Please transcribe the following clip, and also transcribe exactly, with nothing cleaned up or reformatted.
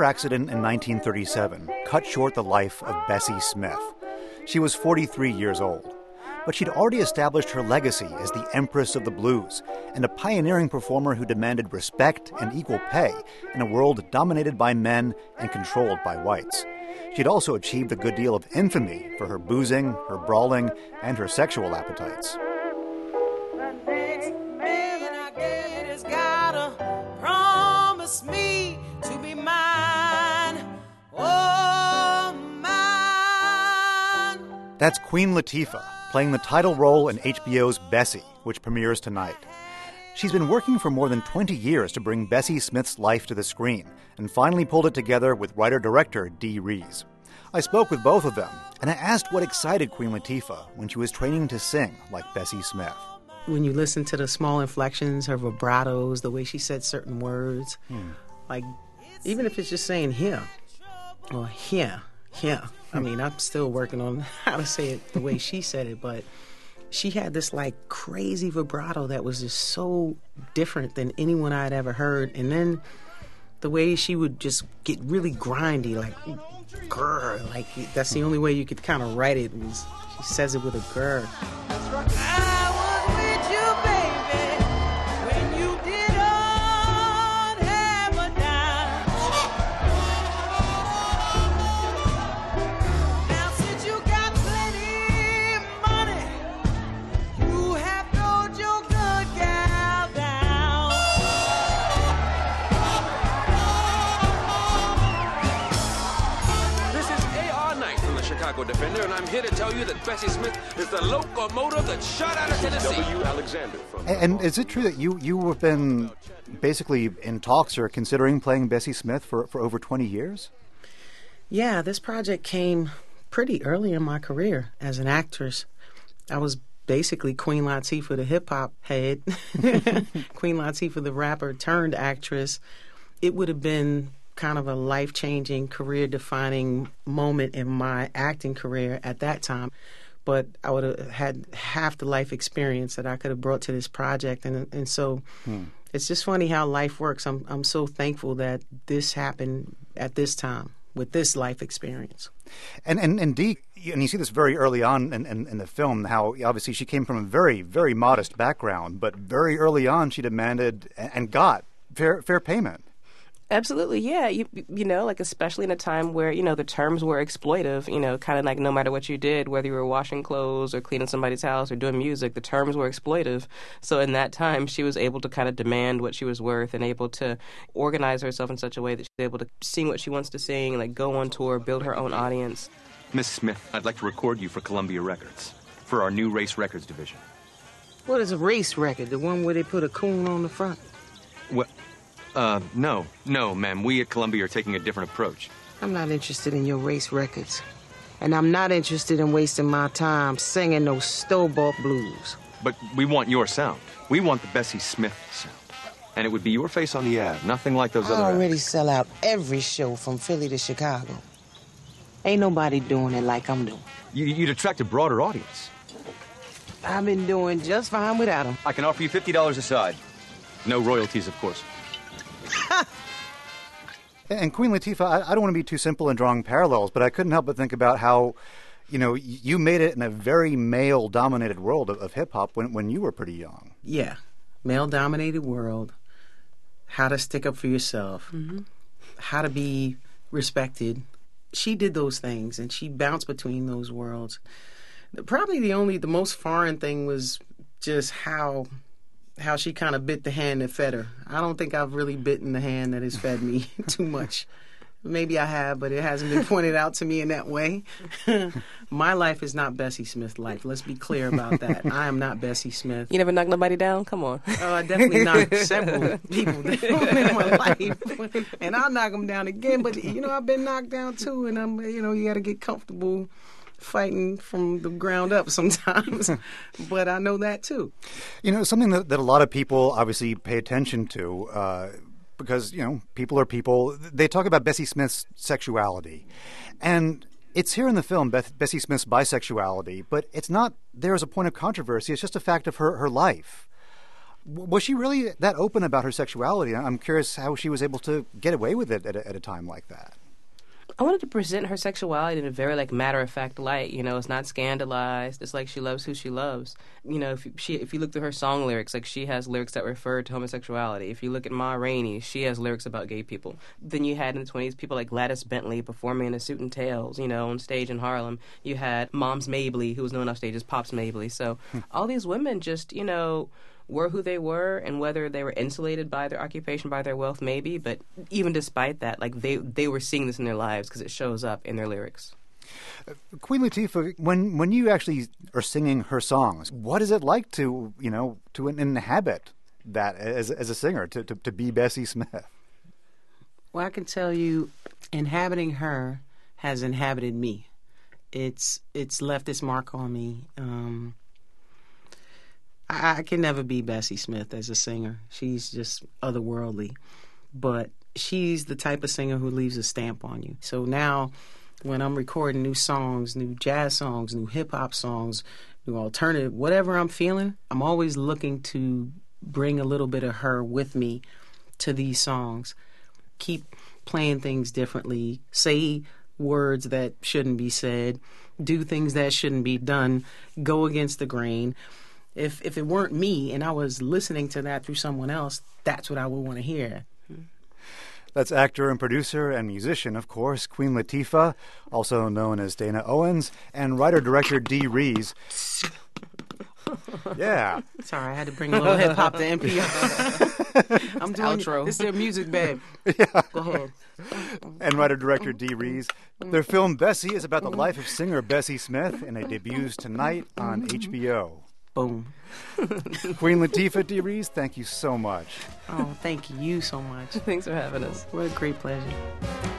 accident in nineteen thirty-seven cut short the life of Bessie Smith. She was forty-three years old. But she'd already established her legacy as the Empress of the Blues and a pioneering performer who demanded respect and equal pay in a world dominated by men and controlled by whites. She'd also achieved a good deal of infamy for her boozing, her brawling, and her sexual appetites. Me to be mine, oh mine. That's Queen Latifah, playing the title role in H B O's Bessie, which premieres tonight. She's been working for more than twenty years to bring Bessie Smith's life to the screen, and finally pulled it together with writer-director Dee Rees. I spoke with both of them, and I asked what excited Queen Latifah when she was training to sing like Bessie Smith. When you listen to the small inflections, her vibratos, the way she said certain words, hmm. like even if it's just saying here or here, here. I mean, I'm still working on how to say it the way she said it, but she had this like crazy vibrato that was just so different than anyone I'd ever heard. And then the way she would just get really grindy, like grr, like that's the only way you could kind of write it was she says it with a grr. That's right. I was with you, baby, when you didn't have a dime. Now since you got plenty of money, you have throwed your good gal down. This is A R Knight from the Chicago Defender, and I'm here to tell you that Bessie Smith is the locomotive that shot out of Tennessee. W. Alexander from... And, and is it true that you, you have been basically in talks or considering playing Bessie Smith for, for over twenty years? Yeah, this project came pretty early in my career as an actress. I was basically Queen Latifah, the hip-hop head. Queen Latifah, the rapper turned actress. It would have been kind of a life-changing, career-defining moment in my acting career at that time. But I would have had half the life experience that I could have brought to this project. And and so hmm. it's just funny how life works. I'm I'm so thankful that this happened at this time with this life experience. And and, and Dee, and you see this very early on in, in, in the film, how obviously she came from a very, very modest background, but very early on she demanded and got fair fair payment. Absolutely, yeah. You you know, like especially in a time where, you know, the terms were exploitive, you know, kind of like no matter what you did, whether you were washing clothes or cleaning somebody's house or doing music, the terms were exploitive. So in that time, she was able to kind of demand what she was worth and able to organize herself in such a way that she's able to sing what she wants to sing, like go on tour, build her own audience. Miss Smith, I'd like to record you for Columbia Records, for our new race records division. What is a race record? The one where they put a coon on the front? What? Uh, no. No, ma'am. We at Columbia are taking a different approach. I'm not interested in your race records. And I'm not interested in wasting my time singing those store-bought blues. But we want your sound. We want the Bessie Smith sound. And it would be your face on the ad, nothing like those I other I already ads. sell out every show from Philly to Chicago. Ain't nobody doing it like I'm doing. You, you'd attract a broader audience. I've been doing just fine without them. I can offer you fifty dollars a side. No royalties, of course. And Queen Latifah, I, I don't want to be too simple in drawing parallels, but I couldn't help but think about how, you know, you made it in a very male-dominated world of, of hip-hop when, when you were pretty young. Yeah, male-dominated world, how to stick up for yourself, mm-hmm. how to be respected. She did those things, and she bounced between those worlds. Probably the only, the most foreign thing was just how... how she kind of bit the hand that fed her. I don't think I've really bitten the hand that has fed me too much. Maybe I have, but it hasn't been pointed out to me in that way. My life is not Bessie Smith's life. Let's be clear about that. I am not Bessie Smith. You never knocked nobody down? Come on. Oh, I definitely knocked several people down in my life. And I'll knock them down again. But, you know, I've been knocked down too. And, I'm, you know, you got to get comfortable fighting from the ground up sometimes, but I know that too. You know, something that, that a lot of people obviously pay attention to, uh, because, you know, people are people. They talk about Bessie Smith's sexuality. And it's here in the film, Beth, Bessie Smith's bisexuality, but it's not there as a point of controversy. It's just a fact of her, her life. W- Was she really that open about her sexuality? I'm curious how she was able to get away with it at a, at a time like that. I wanted to present her sexuality in a very like matter of fact light. You know, it's not scandalized. It's like she loves who she loves. You know, if you, she if you look through her song lyrics, like she has lyrics that refer to homosexuality. If you look at Ma Rainey, she has lyrics about gay people. Then you had in the twenties people like Gladys Bentley performing in a suit and tails, you know, on stage in Harlem. You had Moms Mabley, who was known off stage as Pops Mabley. So all these women just, you know, were who they were, and whether they were insulated by their occupation, by their wealth, maybe. But even despite that, like they they were seeing this in their lives because it shows up in their lyrics. Uh, Queen Latifah, when when you actually are singing her songs, what is it like to you know to inhabit that as as a singer, to to, to be Bessie Smith? Well, I can tell you, inhabiting her has inhabited me. It's it's left its mark on me. Um, I, I can never be Bessie Smith as a singer. She's just otherworldly. But she's the type of singer who leaves a stamp on you. So now when I'm recording new songs, new jazz songs, new hip-hop songs, new alternative, whatever I'm feeling, I'm always looking to bring a little bit of her with me to these songs. Keep playing things differently, say words that shouldn't be said, do things that shouldn't be done, go against the grain. If if it weren't me and I was listening to that through someone else, that's what I would want to hear. That's actor and producer and musician, of course, Queen Latifah, also known as Dana Owens, and writer-director Dee Rees. Yeah. Sorry, I had to bring a little hip-hop to N P R. I'm doing outro. This is their music, babe. Yeah. Go ahead. And writer-director Dee Rees. Their film Bessie is about the life of singer Bessie Smith, and it debuts tonight on H B O. Boom. Queen Latifah, Dee Rees, thank you so much. Oh, thank you so much. Thanks for having us. What a great pleasure.